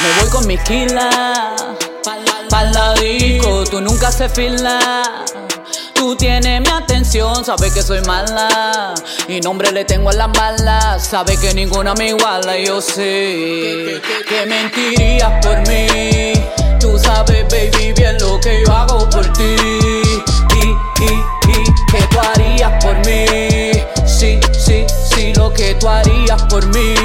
Me voy con mis kilas pa'l la disco, tú nunca se fila. Tú tienes mi atención, sabes que soy mala y nombre le tengo a las balas. Sabes que ninguna me iguala, yo sé que mentirías por mí. Tú sabes, baby, bien lo que yo hago por ti y que tú harías por mí. Sí, sí, sí, lo que tú harías por mí.